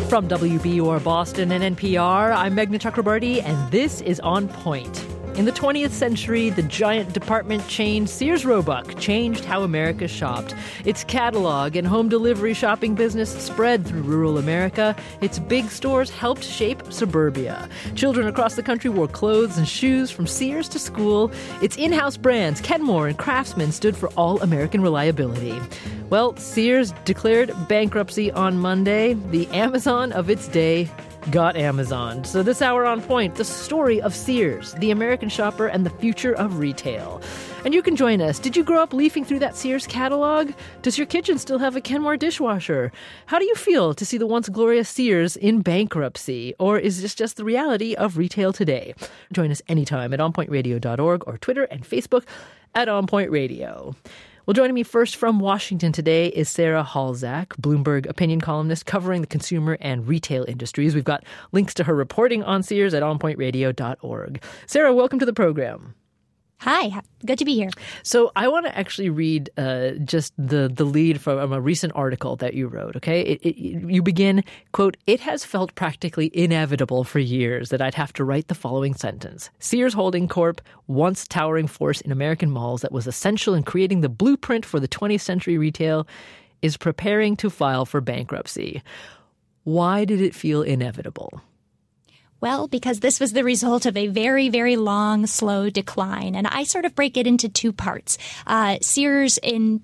From WBUR Boston and NPR, I'm Meghna Chakrabarti, and this is On Point. In the 20th century, the giant department chain Sears Roebuck changed how America shopped. Its catalog and home delivery shopping business spread through rural America. Its big stores helped shape suburbia. Children across the country wore clothes and shoes from Sears to school. Its in-house brands, Kenmore and Craftsman, stood for all-American reliability. Well, Sears declared bankruptcy on Monday. The Amazon of its day got Amazoned. So this hour On Point, the story of Sears, the American shopper, and the future of retail. And you can join us. Did you grow up leafing through that Sears catalog? Does your kitchen still have a Kenmore dishwasher? How do you feel to see the once glorious Sears in bankruptcy? Or is this just the reality of retail today? Join us anytime at onpointradio.org or Twitter and Facebook at On Point Radio. Well, joining me first from Washington today is Sarah Halzack, Bloomberg opinion columnist covering the consumer and retail industries. We've got links to her reporting on Sears at onpointradio.org. Sarah, welcome to the program. Hi, good to be here. So I want to actually read just the lead from a recent article that you wrote, okay? You begin, quote, "It has felt practically inevitable for years that I'd have to write the following sentence. Sears Holding Corp., once towering force in American malls that was essential in creating the blueprint for the 20th century retail, is preparing to file for bankruptcy." Why did it feel inevitable? Well, because this was the result of a very, very long, slow decline. And I sort of break it into two parts. Sears in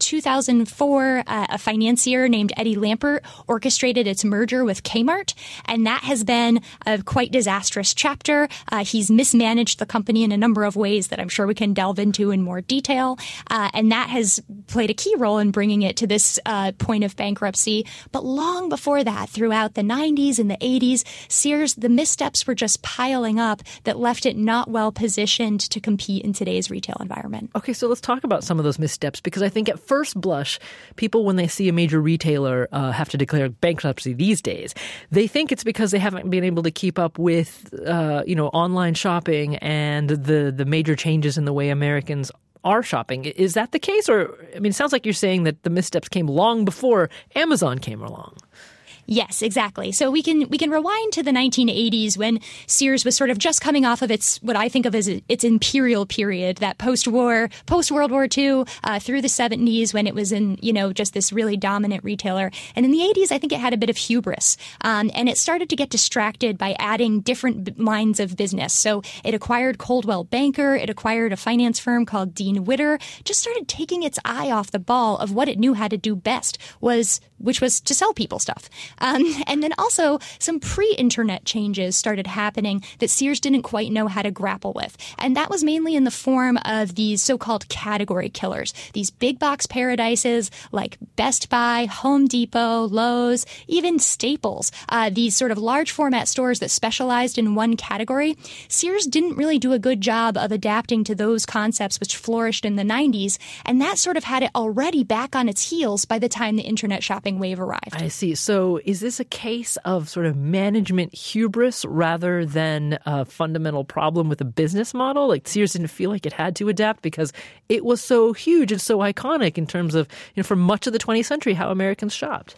2004, a financier named Eddie Lampert orchestrated its merger with Kmart. And that has been a quite disastrous chapter. He's mismanaged the company in a number of ways that I'm sure we can delve into in more detail. And that has played a key role in bringing it to this point of bankruptcy. But long before that, throughout the 90s and the 80s, Sears, the missteps were just piling up that left it not well positioned to compete in today's retail environment. Okay, so let's talk about some of those missteps, because I think at first blush, people, when they see a major retailer have to declare bankruptcy these days, they think it's because they haven't been able to keep up with, online shopping and the major changes in the way Americans are shopping. Is that the case? Or, I mean, it sounds like you're saying that the missteps came long before Amazon came along. Yes, exactly. So we can rewind to the 1980s when Sears was sort of just coming off of its, what I think of as its imperial period, that post-World War II through the 70s when it was in, just this really dominant retailer. And in the 80s, I think it had a bit of hubris. And it started to get distracted by adding different lines of business. So it acquired Coldwell Banker. It acquired a finance firm called Dean Witter. Just started taking its eye off the ball of what it knew how to do best, which was to sell people stuff. And then also some pre-internet changes started happening that Sears didn't quite know how to grapple with. And that was mainly in the form of these so-called category killers, these big box paradises like Best Buy, Home Depot, Lowe's, even Staples, these sort of large format stores that specialized in one category. Sears didn't really do a good job of adapting to those concepts which flourished in the 90s. And that sort of had it already back on its heels by the time the internet shopping wave arrived. I see. So is this a case of sort of management hubris rather than a fundamental problem with a business model? Like Sears didn't feel like it had to adapt because it was so huge and so iconic in terms of, for much of the 20th century, how Americans shopped.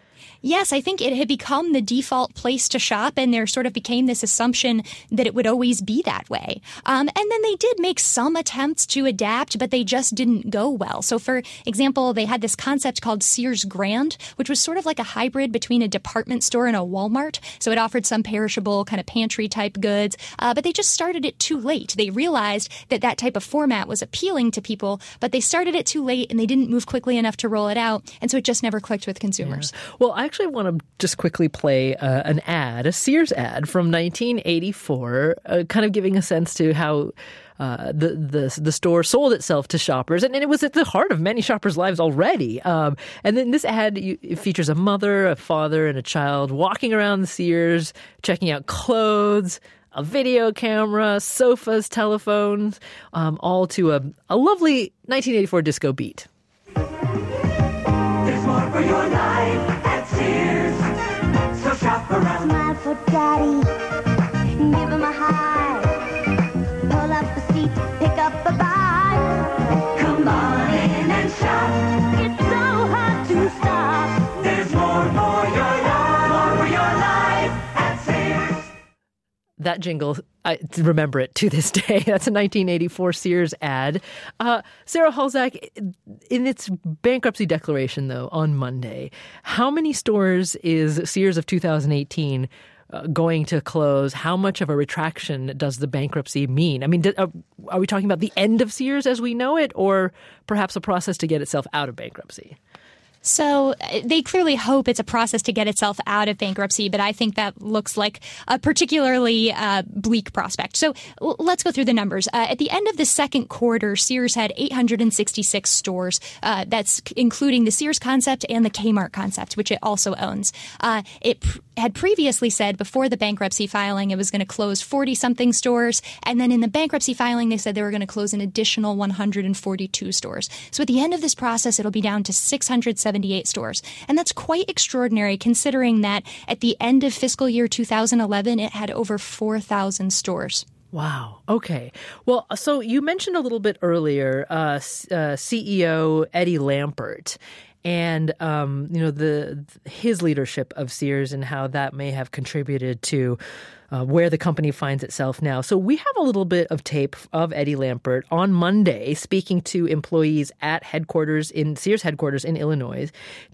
Yes, I think it had become the default place to shop, and there sort of became this assumption that it would always be that way. And then they did make some attempts to adapt, but they just didn't go well. So, for example, they had this concept called Sears Grand, which was sort of like a hybrid between a department store and a Walmart. So it offered some perishable kind of pantry-type goods, but they just started it too late. They realized that that type of format was appealing to people, but they started it too late, and they didn't move quickly enough to roll it out, and so it just never clicked with consumers. Yeah. Well, I actually want to just quickly play a Sears ad from 1984, kind of giving a sense to how the store sold itself to shoppers, and it was at the heart of many shoppers' lives already. And then this ad it features a mother, a father, and a child walking around the Sears, checking out clothes, a video camera, sofas, telephones, all to a lovely 1984 disco beat. There's more for your life at Sears, so shop around. Smile for daddy, give him a high, pull up the seat, pick up a bite. Come on in and shop. It's so hard to stop. There's more for your life, more for your life. that jingle, I remember it to this day. That's a 1984 Sears ad. Sarah Halzack, in its bankruptcy declaration, though, on Monday, how many stores is Sears of 2018 going to close? How much of a retraction does the bankruptcy mean? I mean, are we talking about the end of Sears as we know it, or perhaps a process to get itself out of bankruptcy? So they clearly hope it's a process to get itself out of bankruptcy, but I think that looks like a particularly bleak prospect. So let's go through the numbers. At the end of the second quarter, Sears had 866 stores. That's including the Sears concept and the Kmart concept, which it also owns. It had previously said before the bankruptcy filing it was going to close 40-something stores, and then in the bankruptcy filing they said they were going to close an additional 142 stores. So at the end of this process, it'll be down to 678 stores. And that's quite extraordinary considering that at the end of fiscal year 2011, it had over 4,000 stores. Wow. Okay. Well, so you mentioned a little bit earlier CEO Eddie Lampert and his leadership of Sears and how that may have contributed to where the company finds itself now. So we have a little bit of tape of Eddie Lampert on Monday speaking to employees at Sears headquarters in Illinois,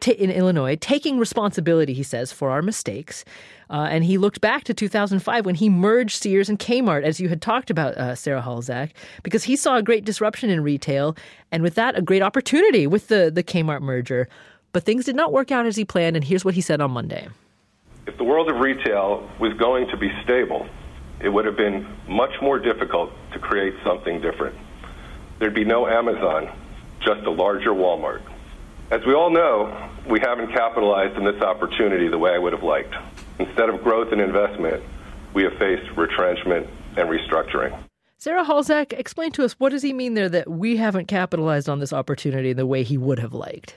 taking responsibility, he says, for our mistakes. And he looked back to 2005 when he merged Sears and Kmart, as you had talked about, Sarah Halzack, because he saw a great disruption in retail, and with that, a great opportunity with the Kmart merger. But things did not work out as he planned, and here's what he said on Monday. If the world of retail was going to be stable, it would have been much more difficult to create something different. There'd be no Amazon, just a larger Walmart. As we all know, we haven't capitalized on this opportunity the way I would have liked. Instead of growth and investment, we have faced retrenchment and restructuring. Sarah Halzack, explain to us, what does he mean there that we haven't capitalized on this opportunity the way he would have liked?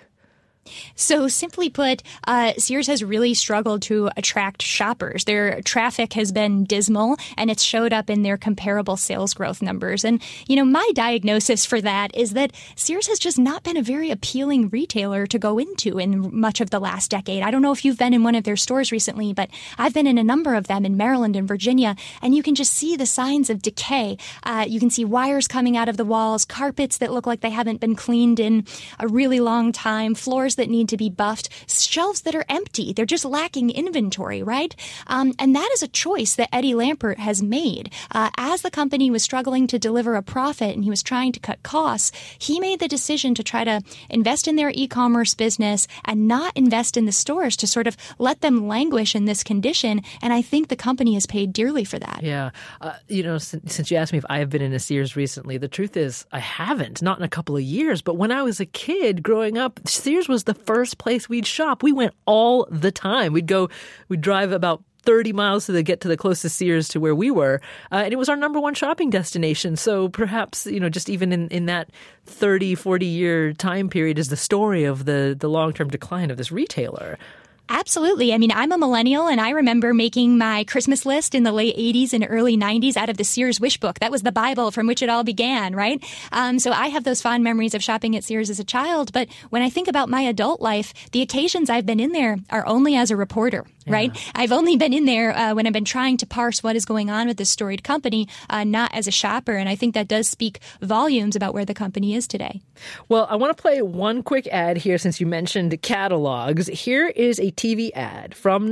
So simply put, Sears has really struggled to attract shoppers. Their traffic has been dismal, and it's showed up in their comparable sales growth numbers. And, my diagnosis for that is that Sears has just not been a very appealing retailer to go into in much of the last decade. I don't know if you've been in one of their stores recently, but I've been in a number of them in Maryland and Virginia, and you can just see the signs of decay. You can see wires coming out of the walls, carpets that look like they haven't been cleaned in a really long time, floors that need to be buffed, shelves that are empty. They're just lacking inventory, right? And that is a choice that Eddie Lampert has made. As the company was struggling to deliver a profit and he was trying to cut costs, he made the decision to try to invest in their e-commerce business and not invest in the stores, to sort of let them languish in this condition. And I think the company has paid dearly for that. Yeah. Since you asked me if I have been in a Sears recently, the truth is I haven't, not in a couple of years. But when I was a kid growing up, Sears was the first place we'd shop. We went all the time. We'd drive about 30 miles to get to the closest Sears to where we were. And it was our number one shopping destination. So perhaps, just even in that 30, 40-year time period is the story of the long-term decline of this retailer. Absolutely. I mean, I'm a millennial, and I remember making my Christmas list in the late 80s and early 90s out of the Sears Wish Book. That was the Bible from which it all began, right? So I have those fond memories of shopping at Sears as a child. But when I think about my adult life, the occasions I've been in there are only as a reporter, right? I've only been in there when I've been trying to parse what is going on with this storied company, not as a shopper. And I think that does speak volumes about where the company is today. Well, I want to play one quick ad here since you mentioned catalogs. Here is a TV ad from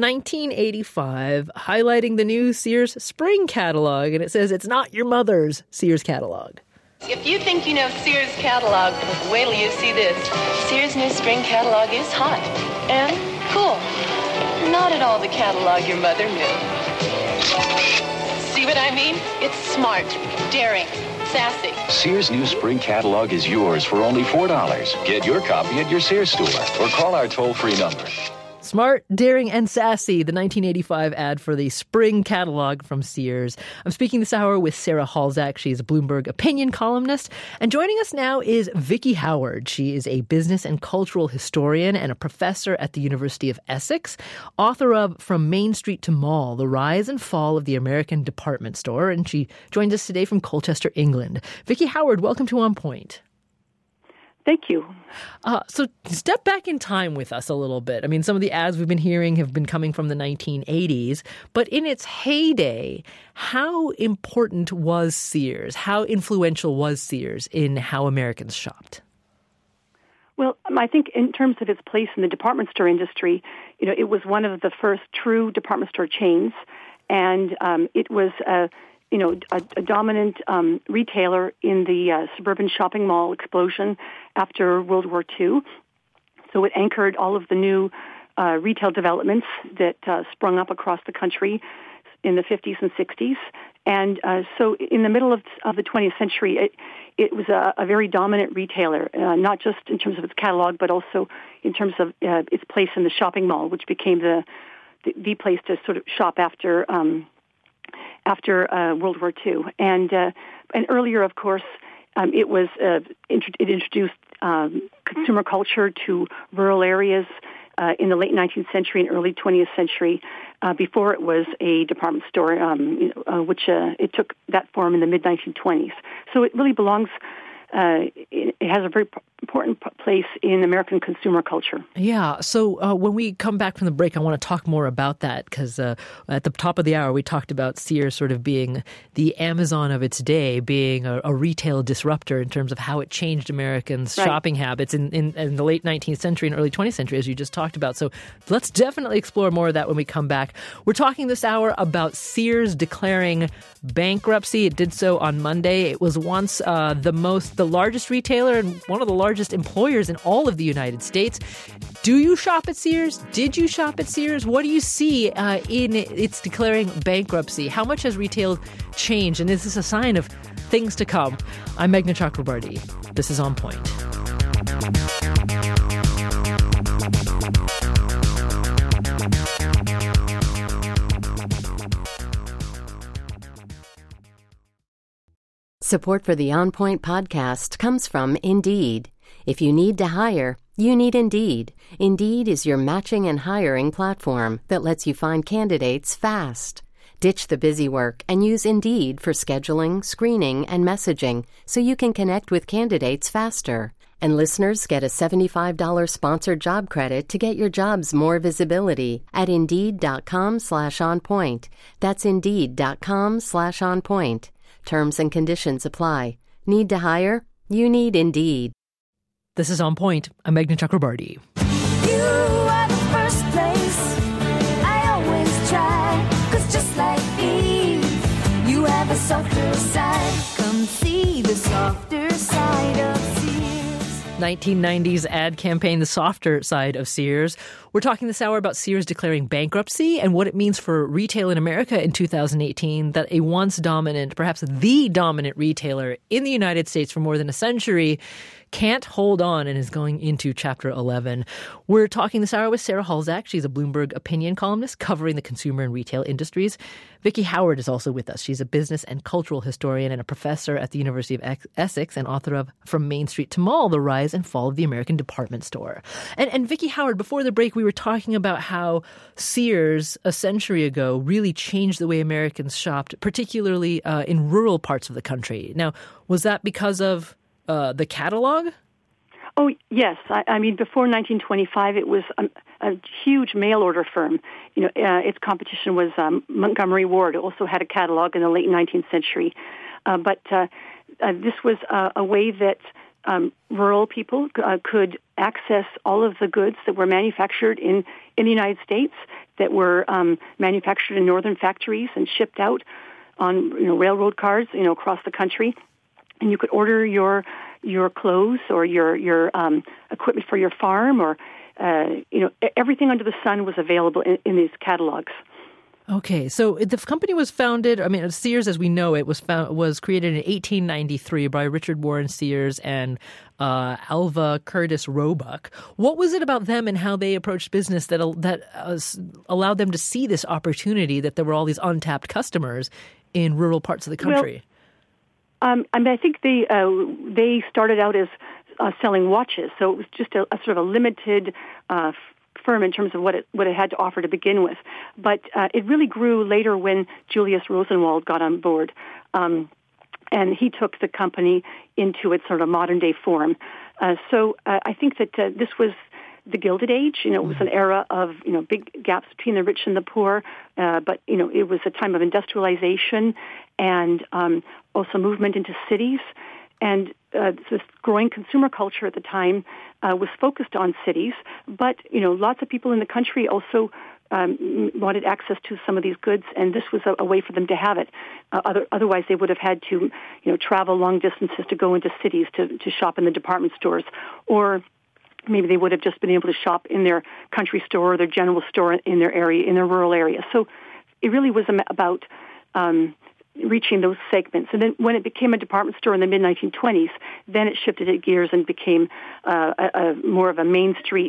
1985 highlighting the new Sears Spring catalog. And it says, "It's not your mother's Sears catalog." If you think you know Sears catalog, wait till you see this. Sears new spring catalog is hot and cool. Not at all the catalog your mother knew. See what I mean? It's smart, daring, sassy. Sears new spring catalog is yours for only $4. Get your copy at your Sears store or call our toll-free number. Smart, daring, and sassy, the 1985 ad for the spring catalog from Sears. I'm speaking this hour with Sarah Halzack. She's a Bloomberg opinion columnist. And joining us now is Vicki Howard. She is a business and cultural historian and a professor at the University of Essex, author of From Main Street to Mall, The Rise and Fall of the American Department Store. And she joins us today from Colchester, England. Vicki Howard, welcome to On Point. Thank you. So step back in time with us a little bit. I mean, some of the ads we've been hearing have been coming from the 1980s, but in its heyday, how important was Sears? How influential was Sears in how Americans shopped? Well, I think in terms of its place in the department store industry, it was one of the first true department store chains, and it was a dominant retailer in the suburban shopping mall explosion after World War II. So it anchored all of the new retail developments that sprung up across the country in the 50s and 60s. And so in the middle of the 20th century, it was a very dominant retailer, not just in terms of its catalog, but also in terms of its place in the shopping mall, which became the place to sort of shop after World War II. And earlier, of course, it introduced consumer culture to rural areas in the late 19th century and early 20th century. Before it was a department store, which it took that form in the mid-1920s. So it really belongs. It has a very important place in American consumer culture. Yeah. So when we come back from the break, I want to talk more about that because at the top of the hour, we talked about Sears sort of being the Amazon of its day, being a retail disruptor in terms of how it changed Americans' shopping habits in the late 19th century and early 20th century, as you just talked about. So let's definitely explore more of that when we come back. We're talking this hour about Sears declaring bankruptcy. It did so on Monday. It was once the largest retailer and one of the largest employers in all of the United States. Do you shop at Sears? Did you shop at Sears? What do you see in its declaring bankruptcy? How much has retail changed? And is this a sign of things to come? I'm Meghna Chakrabarty. This is On Point. Support for the On Point podcast comes from Indeed. If you need to hire, you need Indeed. Indeed is your matching and hiring platform that lets you find candidates fast. Ditch the busy work and use Indeed for scheduling, screening, and messaging so you can connect with candidates faster. And listeners get a $75 sponsored job credit to get your jobs more visibility at Indeed.com/onpoint. That's Indeed.com/onpoint. Terms and conditions apply. Need to hire? You need Indeed. This is On Point. I'm Meghna Chakrabarty. You are the first place I always try, 'cause just like Eve, you have a softer side. Come see the softer side of Sears. 1990s ad campaign, The Softer Side of Sears. We're talking this hour about Sears declaring bankruptcy and what it means for retail in America in 2018, that a once dominant, perhaps the dominant retailer in the United States for more than a century can't hold on and is going into Chapter 11. We're talking this hour with Sarah Halzack. She's a Bloomberg opinion columnist covering the consumer and retail industries. Vicki Howard is also with us. She's a business and cultural historian and a professor at the University of Essex and author of From Main Street to Mall, The Rise and Fall of the American Department Store. And Vicki Howard, before the break, we were talking about how Sears a century ago really changed the way Americans shopped, particularly in rural parts of the country. Now, was that because of the catalog? Oh, yes. I mean, before 1925, it was a huge mail-order firm. Its competition was Montgomery Ward. It also had a catalog in the late 19th century. But this was a way that rural people could access all of the goods that were manufactured in the United States, that were manufactured in northern factories and shipped out on railroad cars across the country. And you could order your clothes or your equipment for your farm, or everything under the sun was available in these catalogs. Okay, so the company was founded. I mean, Sears, as we know it, was created in 1893 by Richard Warren Sears and Alva Curtis Roebuck. What was it about them and how they approached business that allowed them to see this opportunity, that there were all these untapped customers in rural parts of the country? Well, I think they started out as selling watches, so it was just a sort of a limited firm in terms of what it had to offer to begin with. But it really grew later when Julius Rosenwald got on board. And and he took the company into its sort of modern-day form. So I think that this was the Gilded Age. It was an era of, big gaps between the rich and the poor, but, it was a time of industrialization and also movement into cities. And this growing consumer culture at the time was focused on cities, but, lots of people in the country also wanted access to some of these goods, and this was a way for them to have it. Otherwise, they would have had to, travel long distances to go into cities to shop in the department stores, or maybe they would have just been able to shop in their country store or their general store in their area, in their rural area. So it really was about reaching those segments. And then when it became a department store in the mid-1920s, then it shifted its gears and became more of a Main Street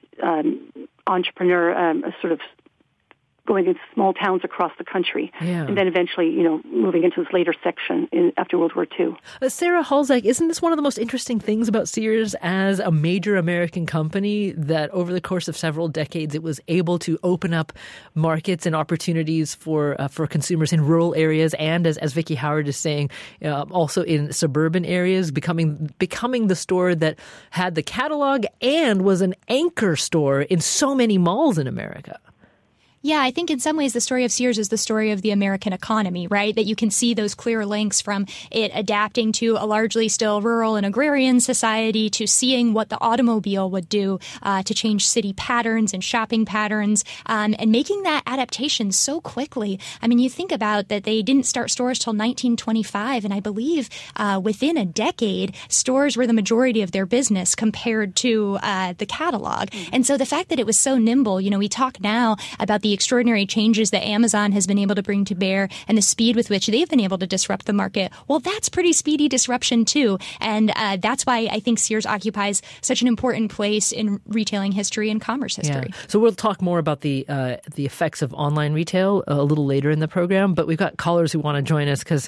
entrepreneur, sort of going into small towns across the country, and then eventually, moving into this later section after World War II. Sarah Halzack, isn't this one of the most interesting things about Sears as a major American company, that over the course of several decades it was able to open up markets and opportunities for consumers in rural areas and, as Vicki Howard is saying, also in suburban areas, becoming the store that had the catalog and was an anchor store in so many malls in America? Yeah, I think in some ways the story of Sears is the story of the American economy, right? That you can see those clear links from it adapting to a largely still rural and agrarian society to seeing what the automobile would do to change city patterns and shopping patterns, and making that adaptation so quickly. I mean, you think about that they didn't start stores till 1925, and I believe within a decade, stores were the majority of their business compared to the catalog. And so the fact that it was so nimble, we talk now about the extraordinary changes that Amazon has been able to bring to bear and the speed with which they've been able to disrupt the market. Well, that's pretty speedy disruption too. And that's why I think Sears occupies such an important place in retailing history and commerce history. Yeah. So we'll talk more about the effects of online retail a little later in the program, but we've got callers who want to join us because,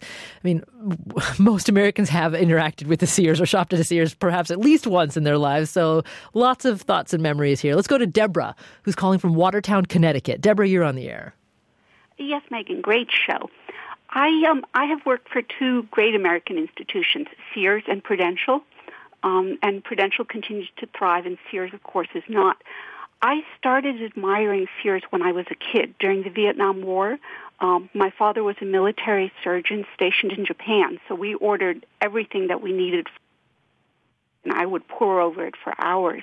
most Americans have interacted with the Sears or shopped at a Sears perhaps at least once in their lives. So lots of thoughts and memories here. Let's go to Deborah, who's calling from Watertown, Connecticut. Deborah, you're on the air. Yes, Megan, great show. I have worked for two great American institutions, Sears and Prudential, and Prudential continues to thrive, and Sears, of course, is not. I started admiring Sears when I was a kid during the Vietnam War. My father was a military surgeon stationed in Japan, so we ordered everything that we needed, and I would pore over it for hours.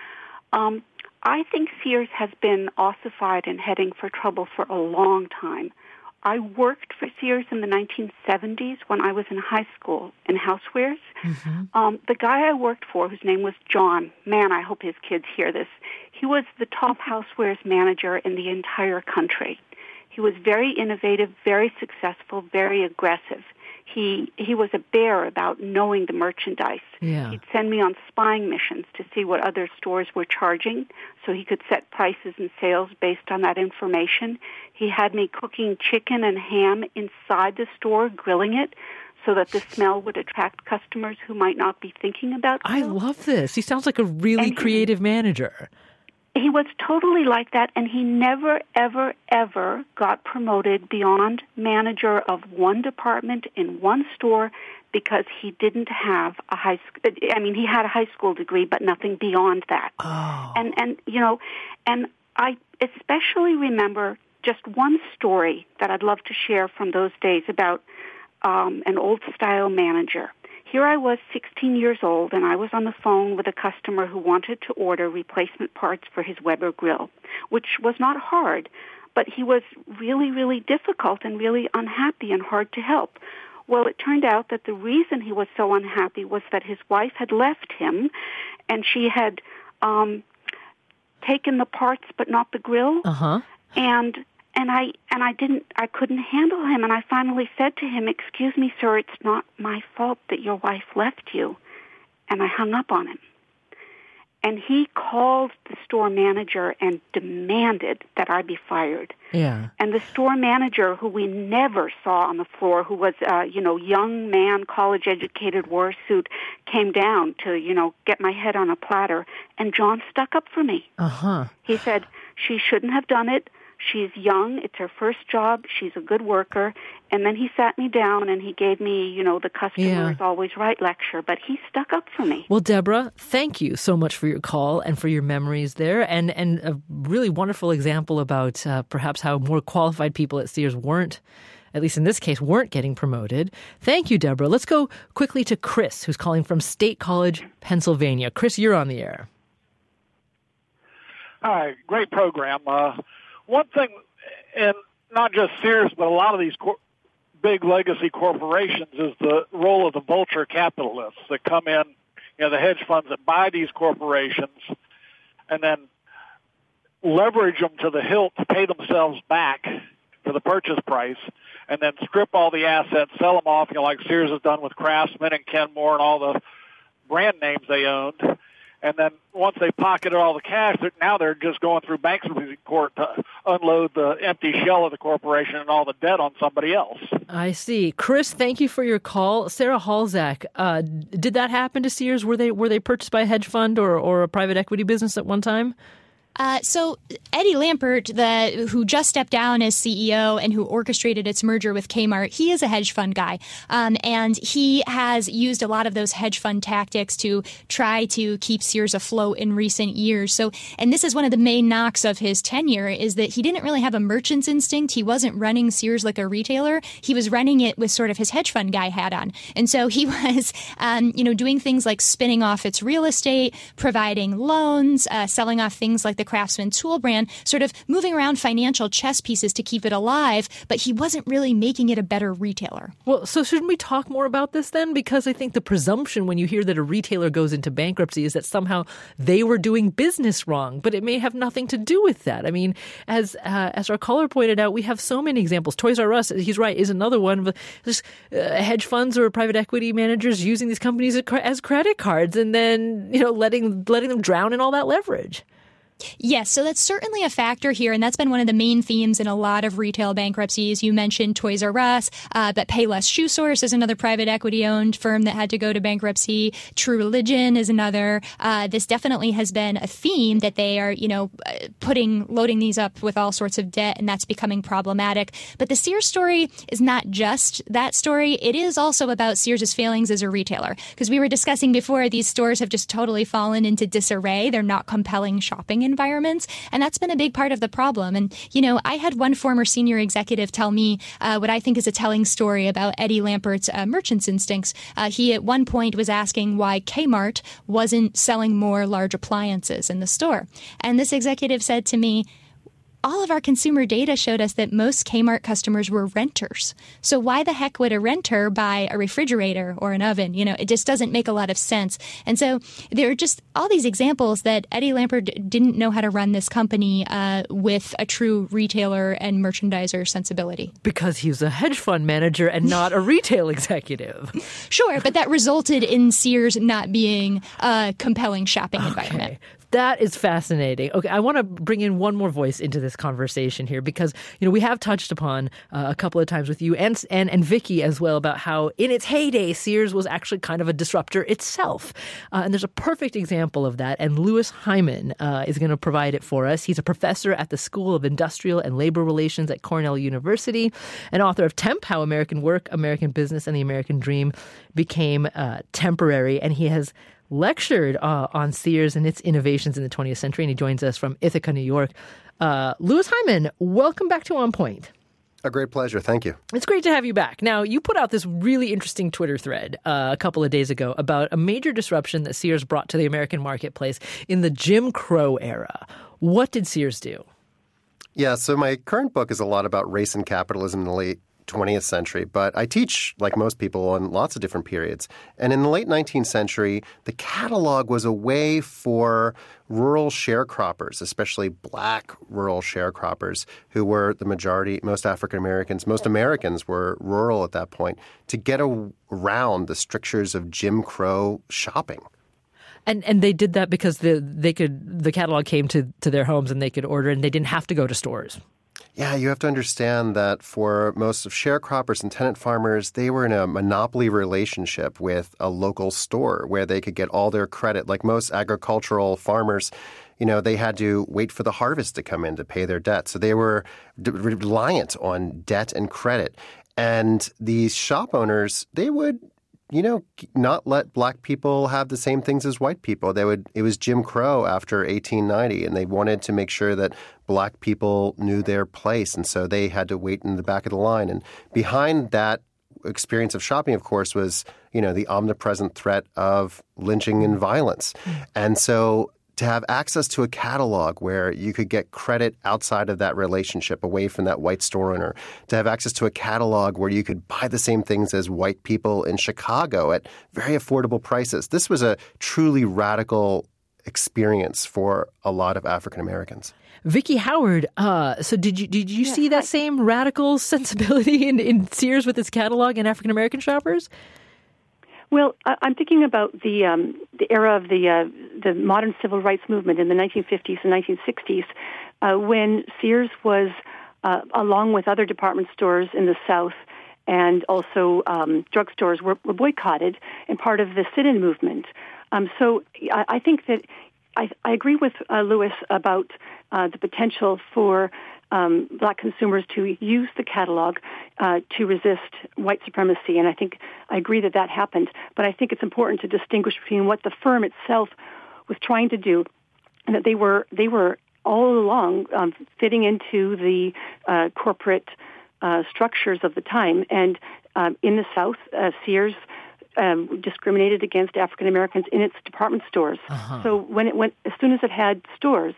I think Sears has been ossified and heading for trouble for a long time. I worked for Sears in the 1970s when I was in high school in housewares. The guy I worked for, whose name was John, man, I hope his kids hear this, he was the top housewares manager in the entire country. He was very innovative, very successful, very aggressive. He was a bear about knowing the merchandise. Yeah. He'd send me on spying missions to see what other stores were charging so he could set prices and sales based on that information. He had me cooking chicken and ham inside the store, grilling it, so that the smell would attract customers who might not be thinking about it. I love this. He sounds like a really creative manager. He was totally like that, and he never, ever, ever got promoted beyond manager of one department in one store because he didn't have a high school. I mean, he had a high school degree, but nothing beyond that. Oh. And I especially remember just one story that I'd love to share from those days about an old-style manager. Here I was, 16 years old, and I was on the phone with a customer who wanted to order replacement parts for his Weber grill, which was not hard, but he was really, really difficult and really unhappy and hard to help. Well, it turned out that the reason he was so unhappy was that his wife had left him, and she had taken the parts but not the grill. And I couldn't handle him, and I finally said to him, "Excuse me, sir, it's not my fault that your wife left you." And I hung up on him. And he called the store manager and demanded that I be fired. Yeah. And the store manager, who we never saw on the floor, who was young man, college-educated, wore a suit, came down to, get my head on a platter, and John stuck up for me. He said, "She shouldn't have done it. She's young. It's her first job. She's a good worker. And then he sat me down and he gave me, the customer is always right lecture. But he stuck up for me. Well, Deborah, thank you so much for your call and for your memories there. And a really wonderful example about perhaps how more qualified people at Sears weren't, at least in this case, weren't getting promoted. Thank you, Deborah. Let's go quickly to Chris, who's calling from State College, Pennsylvania. Chris, you're on the air. Hi, great program. One thing, and not just Sears, but a lot of these big legacy corporations, is the role of the vulture capitalists that come in, the hedge funds that buy these corporations and then leverage them to the hilt to pay themselves back for the purchase price, and then strip all the assets, sell them off, like Sears has done with Craftsman and Kenmore and all the brand names they owned. And then once they pocketed all the cash, now they're just going through bankruptcy court to unload the empty shell of the corporation and all the debt on somebody else. I see. Chris, thank you for your call. Sarah Halzak, did that happen to Sears? Were they purchased by a hedge fund or a private equity business at one time? So Eddie Lampert, who just stepped down as CEO and who orchestrated its merger with Kmart, he is a hedge fund guy. And he has used a lot of those hedge fund tactics to try to keep Sears afloat in recent years. And this is one of the main knocks of his tenure, is that he didn't really have a merchant's instinct. He wasn't running Sears like a retailer. He was running it with sort of his hedge fund guy hat on. And so he was, doing things like spinning off its real estate, providing loans, selling off things like the Craftsman tool brand, sort of moving around financial chess pieces to keep it alive, but he wasn't really making it a better retailer. Well, so shouldn't we talk more about this then? Because I think the presumption when you hear that a retailer goes into bankruptcy is that somehow they were doing business wrong, but it may have nothing to do with that. I mean, as our caller pointed out, we have so many examples. Toys R Us, he's right, is another one of just hedge funds or private equity managers using these companies as credit cards and then, letting them drown in all that leverage. Yes, so that's certainly a factor here, and that's been one of the main themes in a lot of retail bankruptcies. You mentioned Toys R Us, but Payless Shoe Source is another private equity-owned firm that had to go to bankruptcy. True Religion is another. This definitely has been a theme that they are, loading these up with all sorts of debt, and that's becoming problematic. But the Sears story is not just that story. It is also about Sears' failings as a retailer, because we were discussing before, these stores have just totally fallen into disarray. They're not compelling shopping environments, and that's been a big part of the problem. And, I had one former senior executive tell me what I think is a telling story about Eddie Lampert's merchant's instincts. He at one point was asking why Kmart wasn't selling more large appliances in the store. And this executive said to me, all of our consumer data showed us that most Kmart customers were renters. So why the heck would a renter buy a refrigerator or an oven? It just doesn't make a lot of sense. And so there are just all these examples that Eddie Lampert didn't know how to run this company with a true retailer and merchandiser sensibility. Because he was a hedge fund manager and not a retail executive. Sure, but that resulted in Sears not being a compelling shopping environment. That is fascinating. Okay, I want to bring in one more voice into this conversation here because, we have touched upon a couple of times with you and Vicky as well about how in its heyday, Sears was actually kind of a disruptor itself. And there's a perfect example of that. And Louis Hyman is going to provide it for us. He's a professor at the School of Industrial and Labor Relations at Cornell University and author of Temp, How American Work, American Business, and the American Dream Became Temporary. And he has lectured on Sears and its innovations in the 20th century, and he joins us from Ithaca, New York. Louis Hyman, welcome back to On Point. A great pleasure. Thank you. It's great to have you back. Now, you put out this really interesting Twitter thread a couple of days ago about a major disruption that Sears brought to the American marketplace in the Jim Crow era. What did Sears do? Yeah, so my current book is a lot about race and capitalism in the late 20th century, but I teach, like most people, on lots of different periods. And in the late 19th century, the catalog was a way for rural sharecroppers, especially black rural sharecroppers, who were the majority, most African Americans, most Americans were rural at that point, to get around the strictures of Jim Crow shopping. And they did that because the catalog came to their homes and they could order, and they didn't have to go to stores. Yeah, you have to understand that for most of sharecroppers and tenant farmers, they were in a monopoly relationship with a local store where they could get all their credit. Like most agricultural farmers, they had to wait for the harvest to come in to pay their debt. So they were reliant on debt and credit. And these shop owners, they would not let black people have the same things as white people. It was Jim Crow after 1890, and they wanted to make sure that black people knew their place. And so they had to wait in the back of the line. And behind that experience of shopping, of course, was, the omnipresent threat of lynching and violence. And so to have access to a catalog where you could get credit outside of that relationship, away from that white store owner, to have access to a catalog where you could buy the same things as white people in Chicago at very affordable prices. This was a truly radical experience for a lot of African Americans. Vicki Howard, so did you see that same radical sensibility in Sears with its catalog and African American shoppers? Well, I'm thinking about the era of the modern civil rights movement in the 1950s and 1960s, when Sears was, along with other department stores in the South and also drugstores, were boycotted and part of the sit-in movement. So I think that I agree with Louis about the potential for black consumers to use the catalog to resist white supremacy, and I agree that happened. But I think it's important to distinguish between what the firm itself was trying to do, and that they were all along fitting into the corporate structures of the time. And in the South, Sears discriminated against African Americans in its department stores. Uh-huh. So as soon as it had stores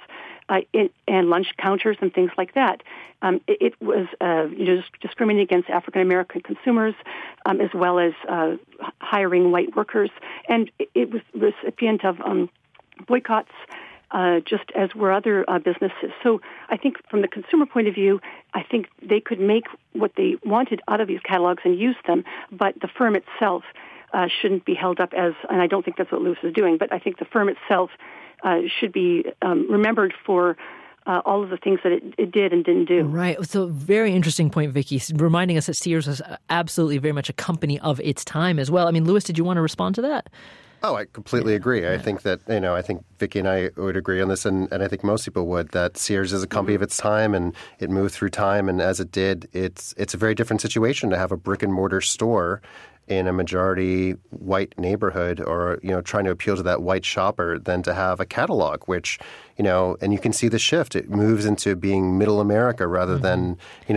and lunch counters and things like that, it was discriminating against African American consumers, as well as hiring white workers, and it was recipient of boycotts, just as were other businesses. So I think from the consumer point of view, I think they could make what they wanted out of these catalogs and use them, but the firm itself shouldn't be held up as, and I don't think that's what Lewis is doing, but I think the firm itself should be remembered for all of the things that it did and didn't do. Right. So very interesting point, Vicki, reminding us that Sears was absolutely very much a company of its time as well. I mean, Louis, did you want to respond to that? Oh, I completely agree. I think that, I think Vicki and I would agree on this, and I think most people would, that Sears is a company of its time, and it moved through time, and as it did, it's a very different situation to have a brick-and-mortar store in a majority white neighborhood, or, trying to appeal to that white shopper, than to have a catalog, which, and you can see the shift. It moves into being middle America rather than, the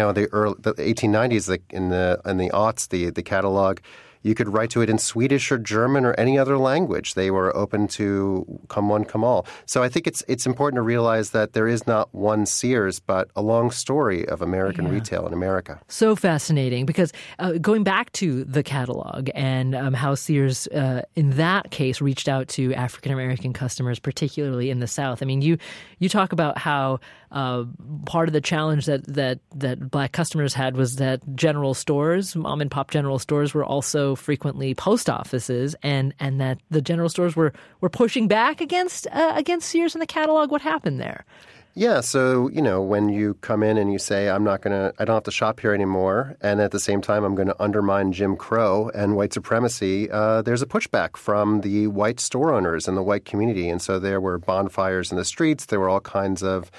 1890s, in the aughts, the catalog, you could write to it in Swedish or German or any other language. They were open to come one, come all. So I think it's important to realize that there is not one Sears, but a long story of American retail in America. So fascinating, because going back to the catalog and how Sears, in that case, reached out to African-American customers, particularly in the South. I mean, you talk about how part of the challenge that black customers had was that general stores, mom-and-pop general stores, were also frequently post offices, and that the general stores were pushing back against Sears and the catalog. What happened there? Yeah, so, when you come in and you say, I don't have to shop here anymore, and at the same time I'm going to undermine Jim Crow and white supremacy, there's a pushback from the white store owners and the white community. And so there were bonfires in the streets. There were all kinds of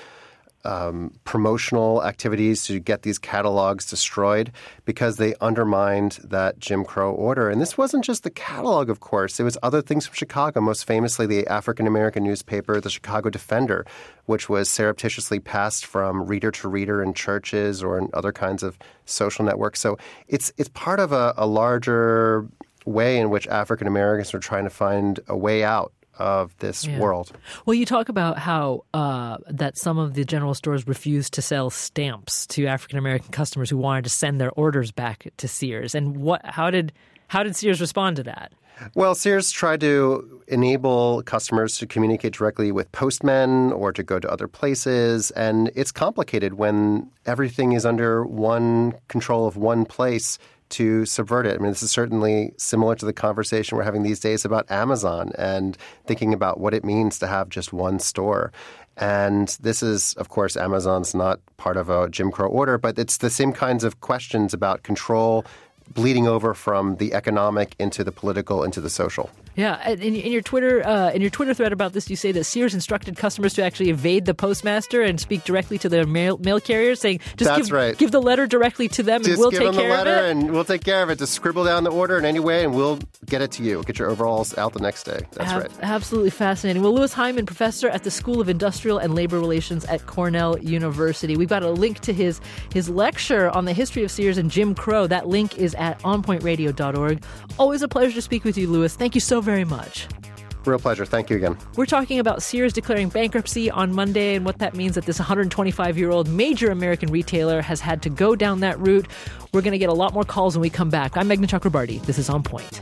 promotional activities to get these catalogs destroyed because they undermined that Jim Crow order. And this wasn't just the catalog, of course. It was other things from Chicago, most famously the African-American newspaper, the Chicago Defender, which was surreptitiously passed from reader to reader in churches or in other kinds of social networks. So it's part of a larger way in which African-Americans were trying to find a way out of this world. Well, you talk about how that some of the general stores refused to sell stamps to African-American customers who wanted to send their orders back to Sears. And how did Sears respond to that? Well, Sears tried to enable customers to communicate directly with postmen or to go to other places. And it's complicated when everything is under one control of one place to subvert it. I mean, this is certainly similar to the conversation we're having these days about Amazon and thinking about what it means to have just one store. And this is, of course, Amazon's not part of a Jim Crow order, but it's the same kinds of questions about control bleeding over from the economic into the political, into the social. Yeah, in your Twitter thread about this, you say that Sears instructed customers to actually evade the postmaster and speak directly to their mail carriers, saying, give the letter directly to them and we'll take care of it. Just give them the letter and we'll take care of it. Just scribble down the order in any way and we'll get it to you. Get your overalls out the next day. That's right. Absolutely fascinating. Well, Louis Hyman, professor at the School of Industrial and Labor Relations at Cornell University. We've got a link to his lecture on the history of Sears and Jim Crow. That link is at onpointradio.org. Always a pleasure to speak with you, Louis. Thank you so very much. Real pleasure. Thank you again. We're talking about Sears declaring bankruptcy on Monday and what that means that this 125-year-old major American retailer has had to go down that route. We're going to get a lot more calls when we come back. I'm Meghna Chakrabarty. This is On Point.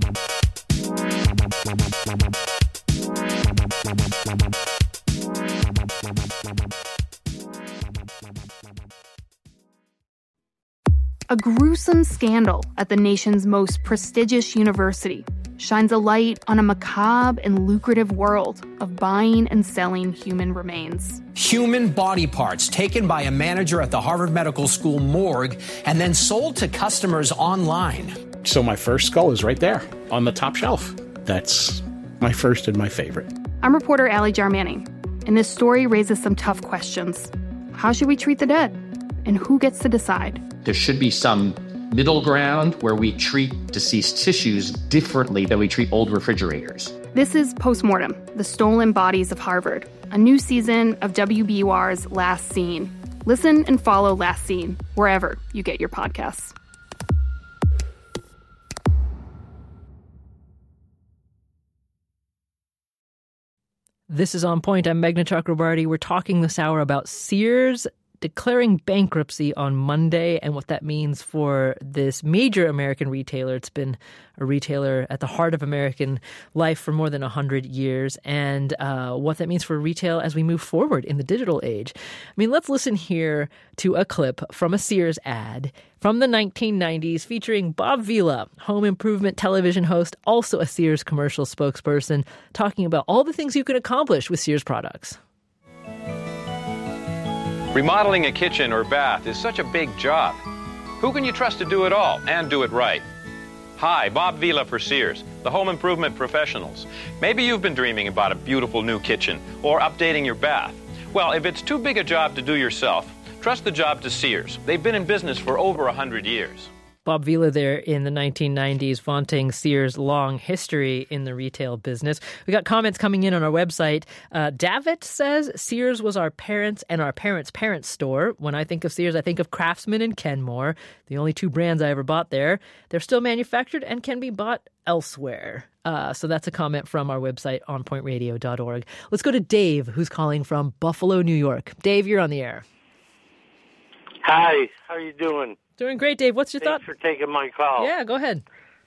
A gruesome scandal at the nation's most prestigious university shines a light on a macabre and lucrative world of buying and selling human remains. Human body parts taken by a manager at the Harvard Medical School morgue and then sold to customers online. So my first skull is right there on the top shelf. That's my first and my favorite. I'm reporter Allie Jarmanning, and this story raises some tough questions. How should we treat the dead? And who gets to decide? There should be some middle ground where we treat deceased tissues differently than we treat old refrigerators. This is Postmortem, The Stolen Bodies of Harvard, a new season of WBUR's Last Scene. Listen and follow Last Scene wherever you get your podcasts. This is On Point. I'm Meghna Chakrabarty. We're talking this hour about Sears declaring bankruptcy on Monday and what that means for this major American retailer. It's been a retailer at the heart of American life for more than 100 years, and what that means for retail as we move forward in the digital age. I mean, let's listen here to a clip from a Sears ad from the 1990s featuring Bob Vila, home improvement television host, also a Sears commercial spokesperson, talking about all the things you can accomplish with Sears products. Remodeling a kitchen or bath is such a big job. Who can you trust to do it all and do it right? Hi, Bob Vila for Sears, the home improvement professionals. Maybe you've been dreaming about a beautiful new kitchen or updating your bath. Well, if it's too big a job to do yourself, trust the job to Sears. They've been in business for over 100 years. Bob Vila there in the 1990s, vaunting Sears' long history in the retail business. We got comments coming in on our website. Davitt says, Sears was our parents' and our parents' parents' store. When I think of Sears, I think of Craftsman and Kenmore, the only two brands I ever bought there. They're still manufactured and can be bought elsewhere. So that's a comment from our website, onpointradio.org. Let's go to Dave, who's calling from Buffalo, New York. Dave, you're on the air. Hi, how are you doing? Doing great, Dave. What's your thought? Thanks for taking my call. Yeah, go ahead.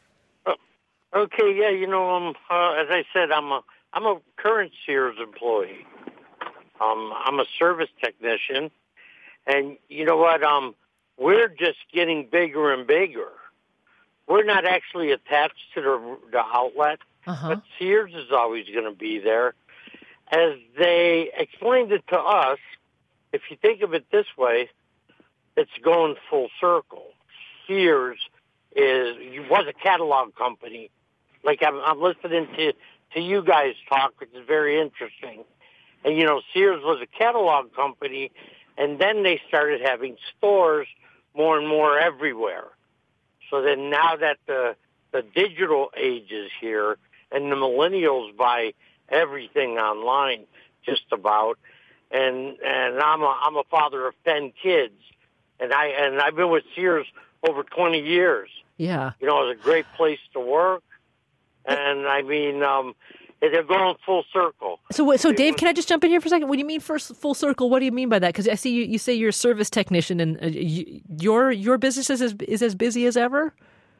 Okay, yeah, as I said, I'm a current Sears employee. I'm a service technician, and you know what? We're just getting bigger and bigger. We're not actually attached to the outlet, but Sears is always going to be there. As they explained it to us, if you think of it this way, it's going full circle. Sears was a catalog company. Like I'm listening to you guys talk, which is very interesting. And Sears was a catalog company, and then they started having stores more and more everywhere. So then now that the digital age is here, and the millennials buy everything online, just about. And I'm a father of 10 kids. And I've been with Sears over 20 years. Yeah. It was a great place to work. And I mean, they're going full circle. So Dave, can I just jump in here for a second? When you mean full circle, what do you mean by that? Because I see you say you're a service technician, and your business is as busy as ever?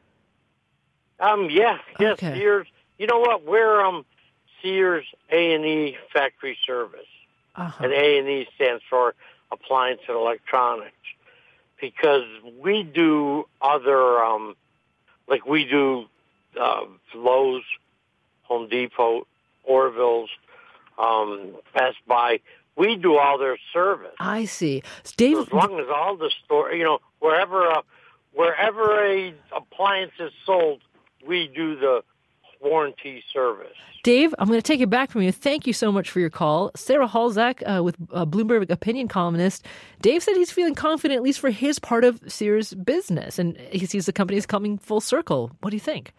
Yes, okay. Sears. You know what? We're Sears A&E Factory Service. And A&E stands for Appliance and Electronics. Because we do other, we do Lowe's, Home Depot, Orville's, Best Buy. We do all their service. I see. Dave, so as long as all the store, wherever a appliance is sold, we do the warranty service. Dave, I'm going to take it back from you. Thank you so much for your call. Sarah Halzack, with Bloomberg opinion columnist. Dave said he's feeling confident, at least for his part of Sears' business, and he sees the company as coming full circle. What do you think?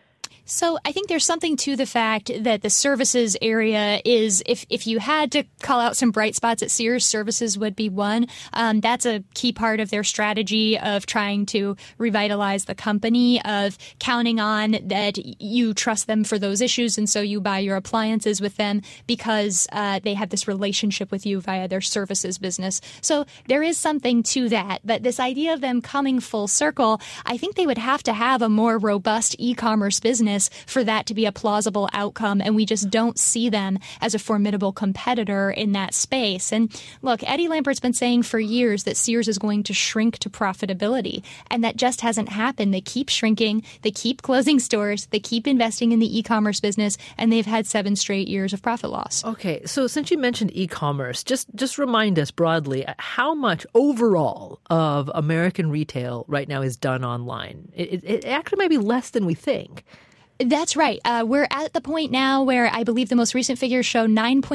So I think there's something to the fact that the services area is, if you had to call out some bright spots at Sears, services would be one. That's a key part of their strategy of trying to revitalize the company, of counting on that you trust them for those issues, and so you buy your appliances with them because they have this relationship with you via their services business. So there is something to that. But this idea of them coming full circle, I think they would have to have a more robust e-commerce business for that to be a plausible outcome, and we just don't see them as a formidable competitor in that space. And look, Eddie Lampert's been saying for years that Sears is going to shrink to profitability, and that just hasn't happened. They keep shrinking, they keep closing stores, they keep investing in the e-commerce business, and they've had 7 straight years of profit loss. Okay, so since you mentioned e-commerce, just remind us broadly how much overall of American retail right now is done online. It actually might be less than we think. That's right. We're at the point now where I believe the most recent figures show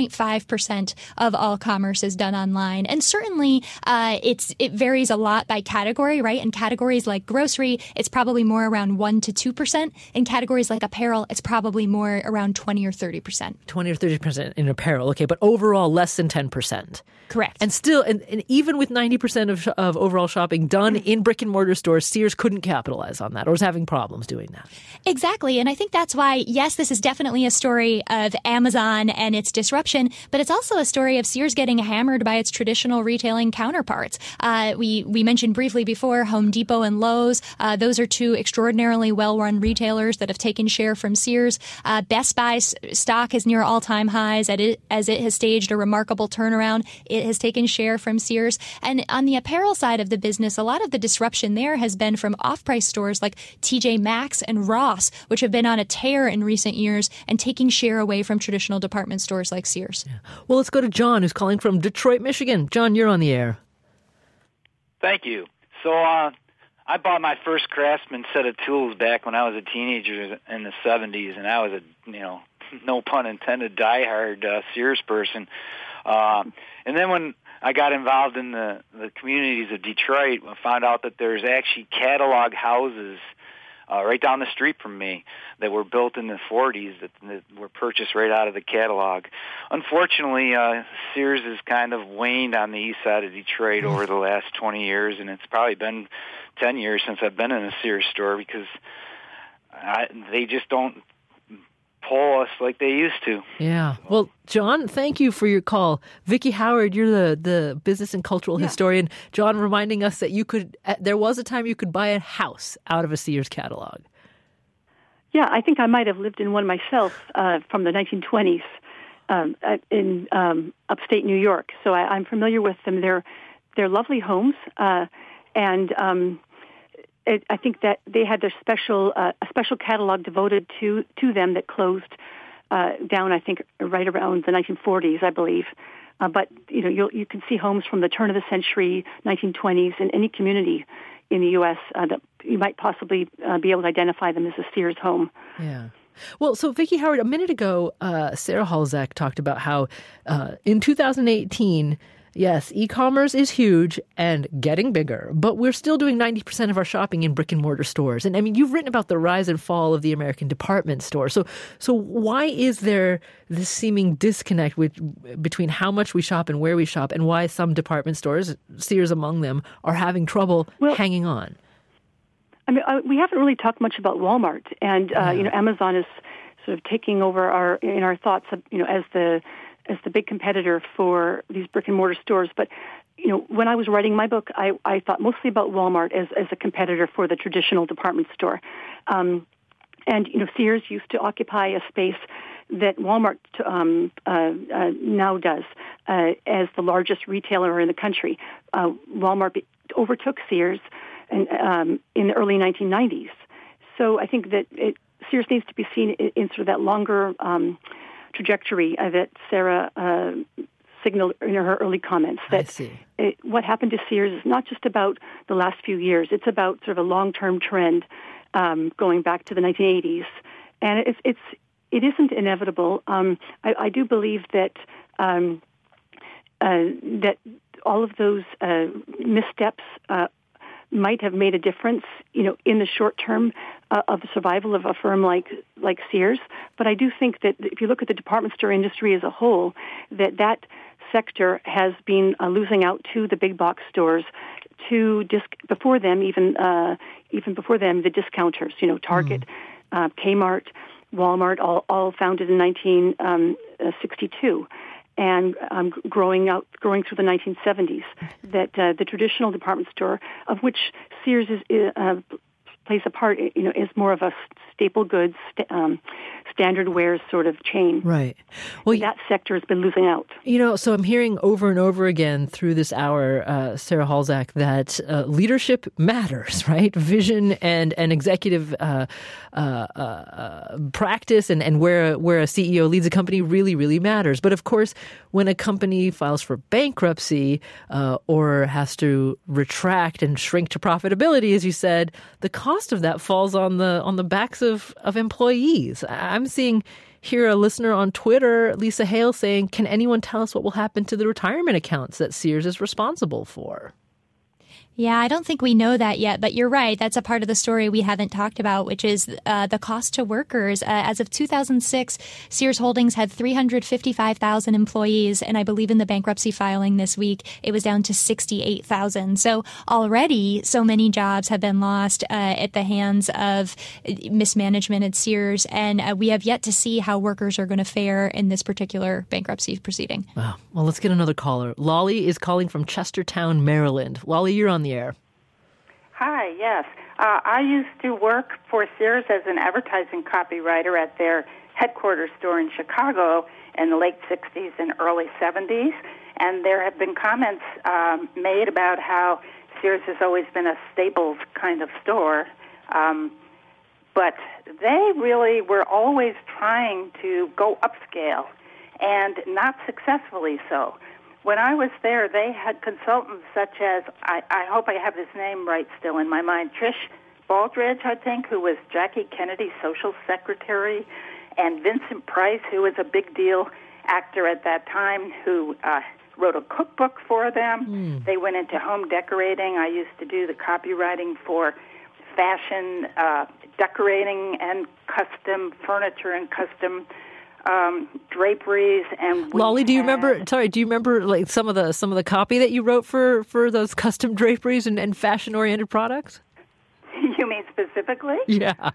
9.5% of all commerce is done online. And certainly it varies a lot by category, right? In categories like grocery, it's probably more around 1 to 2%. In categories like apparel, it's probably more around 20 or 30%. 20 or 30% in apparel. Okay, but overall less than 10%. Correct. And still, and even with 90% of overall shopping done in brick and mortar stores, Sears couldn't capitalize on that or was having problems doing that. Exactly. And I think that's why, yes, this is definitely a story of Amazon and its disruption, but it's also a story of Sears getting hammered by its traditional retailing counterparts. We mentioned briefly before Home Depot and Lowe's. Those are two extraordinarily well-run retailers that have taken share from Sears. Best Buy's stock is near all-time highs as it has staged a remarkable turnaround. It has taken share from Sears. And on the apparel side of the business, a lot of the disruption there has been from off-price stores like TJ Maxx and Ross, which have been on a tear in recent years and taking share away from traditional department stores like Sears. Yeah. Well, let's go to John, who's calling from Detroit, Michigan. John, you're on the air. Thank you. So I bought my first Craftsman set of tools back when I was a teenager in the 70s, and I was no pun intended, diehard Sears person. And then when I got involved in the communities of Detroit, I found out that there's actually catalog houses right down the street from me that were built in the 40s that were purchased right out of the catalog. Unfortunately, Sears has kind of waned on the east side of Detroit over the last 20 years, and it's probably been 10 years since I've been in a Sears store because they just don't pull us like they used to. Yeah. Well, John, thank you for your call. Vicki Howard, you're the business and cultural historian. John reminding us that there was a time you could buy a house out of a Sears catalog. Yeah, I think I might have lived in one myself from the 1920s in upstate New York. So I'm familiar with them. They're lovely homes, and I think that they had their a special catalog devoted to them that closed down, I think, right around the 1940s, I believe. But you can see homes from the turn of the century, 1920s, in any community in the U.S. That you might possibly be able to identify them as a Sears home. Yeah. Well, so Vicki Howard, a minute ago, Sarah Halzack talked about how in 2018, yes, e-commerce is huge and getting bigger, but we're still doing 90% of our shopping in brick and mortar stores. And I mean, you've written about the rise and fall of the American department store. So why is there this seeming disconnect between how much we shop and where we shop, and why some department stores, Sears among them, are having trouble hanging on? I mean, we haven't really talked much about Walmart, and Amazon is sort of taking over our thoughts, as the big competitor for these brick and mortar stores. But when I was writing my book, I thought mostly about Walmart as a competitor for the traditional department store. And Sears used to occupy a space that Walmart now does as the largest retailer in the country. Walmart overtook Sears in the early 1990s. So I think that Sears needs to be seen in sort of that longer trajectory that Sarah signaled in her early comments. That what happened to Sears is not just about the last few years. It's about sort of a long-term trend going back to the 1980s. And it isn't inevitable. I do believe that that all of those missteps might have made a difference, in the short term of the survival of a firm like Sears. But I do think that if you look at the department store industry as a whole, that sector has been losing out to the big box stores, to before them, even before them, the discounters. Target, Kmart, Walmart, all founded in 1962. And growing through the 1970s, that the traditional department store, of which Sears plays a part, is more of a staple goods, standard wear sort of chain. Right. Well, that sector has been losing out. So I'm hearing over and over again through this hour, Sarah Halzack, that leadership matters, right? Vision and executive practice and where a CEO leads a company really, really matters. But of course, when a company files for bankruptcy or has to retract and shrink to profitability, as you said, the cost of that falls on the backs of employees. I'm seeing here a listener on Twitter, Lisa Hale, saying, can anyone tell us what will happen to the retirement accounts that Sears is responsible for? Yeah, I don't think we know that yet, but you're right. That's a part of the story we haven't talked about, which is the cost to workers. As of 2006, Sears Holdings had 355,000 employees, and I believe in the bankruptcy filing this week, it was down to 68,000. So already, so many jobs have been lost at the hands of mismanagement at Sears, and we have yet to see how workers are going to fare in this particular bankruptcy proceeding. Wow. Well, let's get another caller. Lolly is calling from Chestertown, Maryland. Lolly, you're on the air. Hi, yes. I used to work for Sears as an advertising copywriter at their headquarters store in Chicago in the late 60s and early 70s, and there have been comments made about how Sears has always been a staples kind of store, but they really were always trying to go upscale, and not successfully so. When I was there, they had consultants such as, I hope I have his name right still in my mind, Trish Baldridge, I think, who was Jackie Kennedy's social secretary, and Vincent Price, who was a big deal actor at that time, who wrote a cookbook for them. They went into home decorating. I used to do the copywriting for fashion decorating and custom furniture and custom draperies. And Lolly, do you remember like some of the copy that you wrote for those custom draperies and fashion oriented products? You mean specifically? Yeah.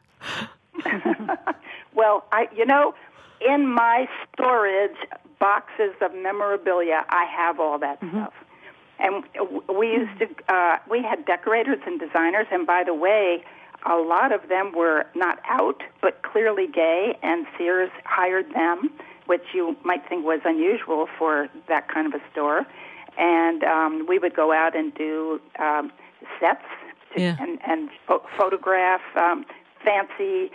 Well, in my storage boxes of memorabilia, I have all that stuff. And we used to we had decorators and designers, and by the way, a lot of them were not out, but clearly gay, and Sears hired them, which you might think was unusual for that kind of a store. And we would go out and do sets and photograph fancy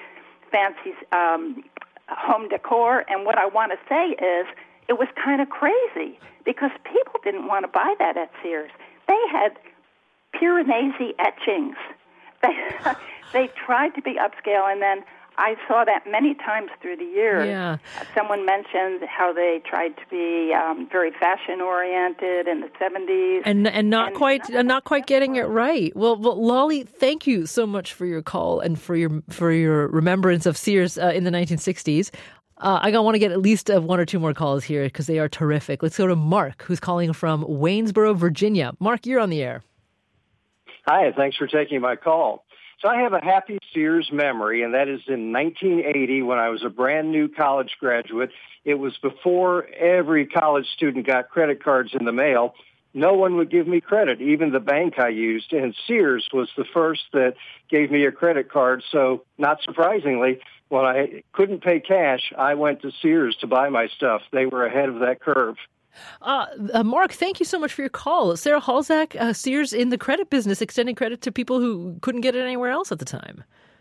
home decor. And what I want to say is it was kind of crazy because people didn't want to buy that at Sears. They had Piranesi etchings. They tried to be upscale, and then I saw that many times through the years. Yeah. Someone mentioned how they tried to be very fashion-oriented in the 70s. And not quite getting it right. Well, Lolly, thank you so much for your call and for your remembrance of Sears in the 1960s. I want to get at least one or two more calls here because they are terrific. Let's go to Mark, who's calling from Waynesboro, Virginia. Mark, you're on the air. Hi, thanks for taking my call. So I have a happy Sears memory, and that is in 1980 when I was a brand new college graduate. It was before every college student got credit cards in the mail. No one would give me credit, even the bank I used, and Sears was the first that gave me a credit card. So not surprisingly, when I couldn't pay cash, I went to Sears to buy my stuff. They were ahead of that curve. Mark, thank you so much for your call. Sarah Halzack, Sears in the credit business, extending credit to people who couldn't get it anywhere else at the time.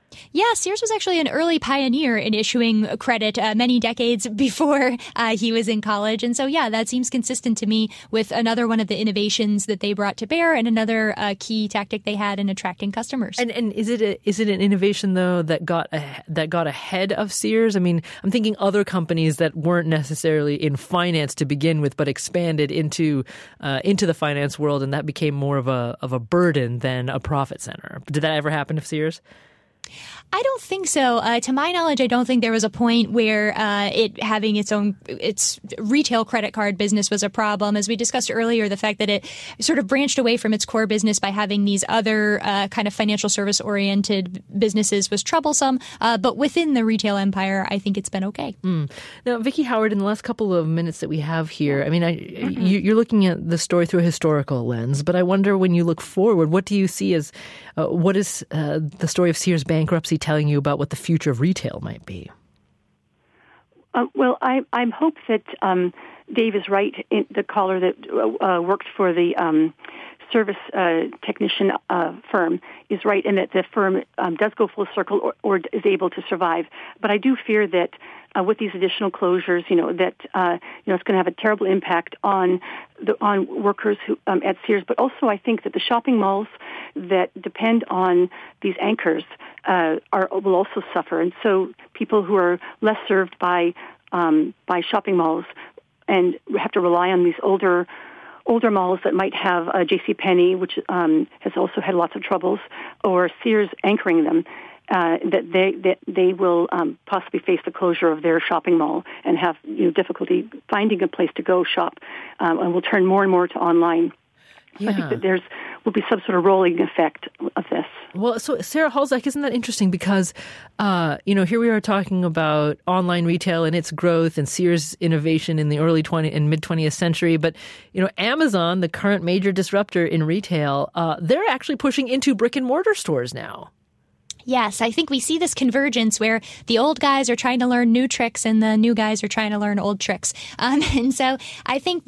Yeah, Sears was actually an early pioneer in issuing credit many decades before he was in college. And so, yeah, that seems consistent to me with another one of the innovations that they brought to bear and another key tactic they had in attracting customers. And is it an innovation, though, that got ahead of Sears? I mean, I'm thinking other companies that weren't necessarily in finance to begin with, but expanded into the finance world, and that became more of a burden than a profit center. Did that ever happen to Sears? I don't think so. To my knowledge, I don't think there was a point where it having its retail credit card business was a problem. As we discussed earlier, the fact that it sort of branched away from its core business by having these other kind of financial service oriented businesses was troublesome. But within the retail empire, I think it's been okay. Now, Vicki Howard, in the last couple of minutes that we have here, I mean, you're looking at the story through a historical lens, but I wonder, when you look forward, what do you see as what is the story of Sears bankruptcy telling you about what the future of retail might be? Well, I hope that Dave is right, the caller that worked for the service technician firm is right, and that the firm does go full circle or is able to survive. But I do fear that with these additional closures, that it's going to have a terrible impact on workers who at Sears. But also, I think that the shopping malls that depend on these anchors will also suffer, and so people who are less served by shopping malls and have to rely on these older malls that might have JCPenney, which has also had lots of troubles, or Sears anchoring them, that they will possibly face the closure of their shopping mall and have difficulty finding a place to go shop, and will turn more and more to online. Yeah. I think that there will be some sort of rolling effect of this. Well, so Sarah Halzack, isn't that interesting? Because, here we are talking about online retail and its growth and Sears innovation in the early and mid-20th century. But, Amazon, the current major disruptor in retail, they're actually pushing into brick and mortar stores now. Yes, I think we see this convergence where the old guys are trying to learn new tricks and the new guys are trying to learn old tricks. And so I think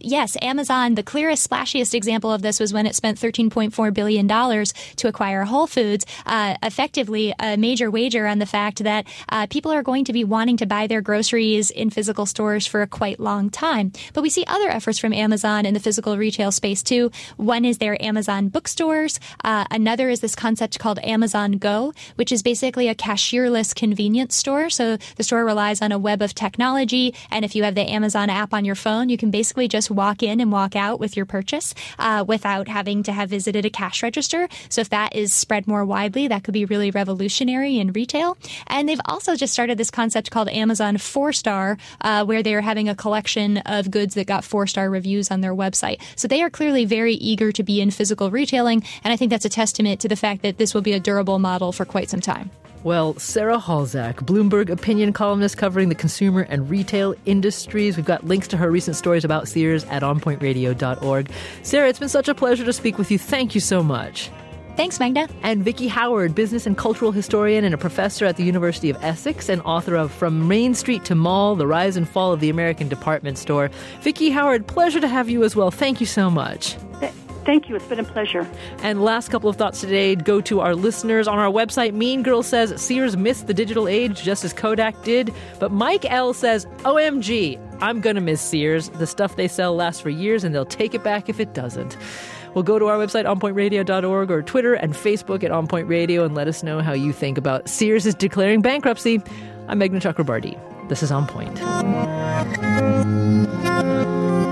Amazon, the clearest, splashiest example of this was when it spent $13.4 billion to acquire Whole Foods, effectively a major wager on the fact that people are going to be wanting to buy their groceries in physical stores for a quite long time. But we see other efforts from Amazon in the physical retail space too. One is their Amazon bookstores. Another is this concept called Amazon Go, which is basically a cashierless convenience store. So the store relies on a web of technology, and if you have the Amazon app on your phone, you can basically just walk in and walk out with your purchase without having to have visited a cash register. So if that is spread more widely, that could be really revolutionary in retail. And they've also just started this concept called Amazon 4-Star, where they're having a collection of goods that got 4-star reviews on their website. So they are clearly very eager to be in physical retailing, and I think that's a testament to the fact that this will be a durable model for quite some time. Well, Sarah Halzack, Bloomberg opinion columnist covering the consumer and retail industries. We've got links to her recent stories about Sears at onpointradio.org. Sarah, it's been such a pleasure to speak with you. Thank you so much. Thanks, Magda. And Vicki Howard, business and cultural historian and a professor at the University of Essex and author of From Main Street to Mall, The Rise and Fall of the American Department Store. Vicki Howard, pleasure to have you as well. Thank you so much. Thank you. It's been a pleasure. And last couple of thoughts today go to our listeners. On our website, Mean Girl says Sears missed the digital age just as Kodak did. But Mike L. says, OMG, I'm going to miss Sears. The stuff they sell lasts for years and they'll take it back if it doesn't. Well, go to our website, onpointradio.org, or Twitter and Facebook at OnPoint Radio and let us know how you think about Sears is declaring bankruptcy. I'm Meghna Chakrabarty. This is On Point.